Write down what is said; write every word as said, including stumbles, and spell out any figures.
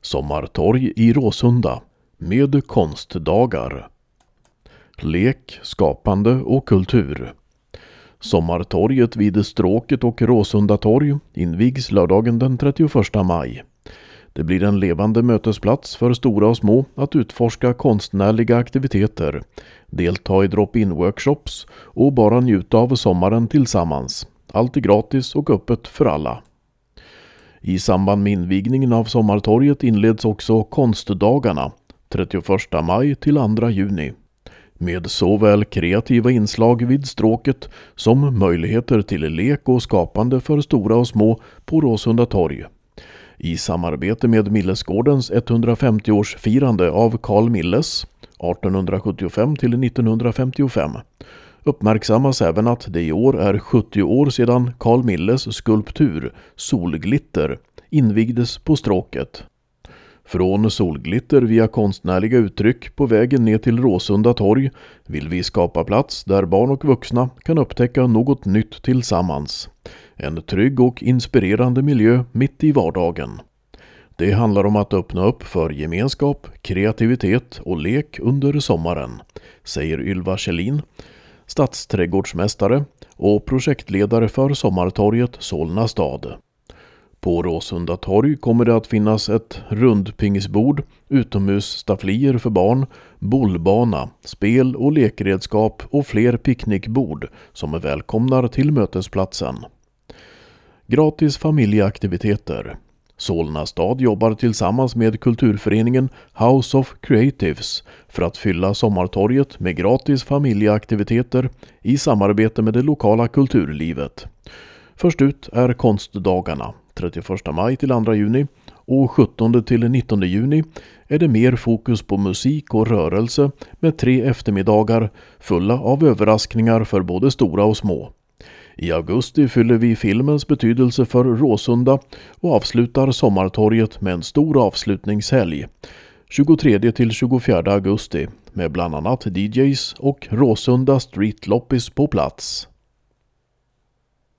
Sommartorg i Råsunda med konstdagar. Lek, skapande och kultur. Sommartorget vid Stråket och Råsunda torg invigs lördagen den trettioförsta maj. Det blir en levande mötesplats för stora och små att utforska konstnärliga aktiviteter, delta i drop-in-workshops och bara njuta av sommaren tillsammans. Allt är gratis och öppet för alla. I samband med invigningen av Sommartorget inleds också konstdagarna trettioförsta maj till andra juni. Med såväl kreativa inslag vid Stråket som möjligheter till lek och skapande för stora och små på Råsunda torg. I samarbete med Millesgårdens etthundrafemtioårsfirande av Carl Milles artonhundrasjuttiofem till nittonhundrafemtiofem uppmärksammas även att det i år är sjuttio år sedan Carl Milles skulptur Solglitter invigdes på Stråket. Från solglitter via konstnärliga uttryck på vägen ner till Råsunda torg vill vi skapa plats där barn och vuxna kan upptäcka något nytt tillsammans. En trygg och inspirerande miljö mitt i vardagen. Det handlar om att öppna upp för gemenskap, kreativitet och lek under sommaren, säger Ylva Kjellin, stadsträdgårdsmästare och projektledare för Sommartorget Solna stad. På Råsunda torg kommer det att finnas ett rundpingisbord, utomhusstafflier för barn, bollbana, spel- och lekredskap och fler picknickbord som är välkomnar till mötesplatsen. Gratis familjeaktiviteter. Solna stad jobbar tillsammans med kulturföreningen House of Creatives för att fylla Sommartorget med gratis familjeaktiviteter i samarbete med det lokala kulturlivet. Först ut är konstdagarna trettioförsta maj till andra juni och sjuttonde till nittonde juni är det mer fokus på musik och rörelse med tre eftermiddagar fulla av överraskningar för både stora och små. I augusti fyller vi filmens betydelse för Råsunda och avslutar Sommartorget med en stor avslutningshelg tjugotredje till tjugofjärde augusti med bland annat D Js och Råsunda Street Loppis på plats.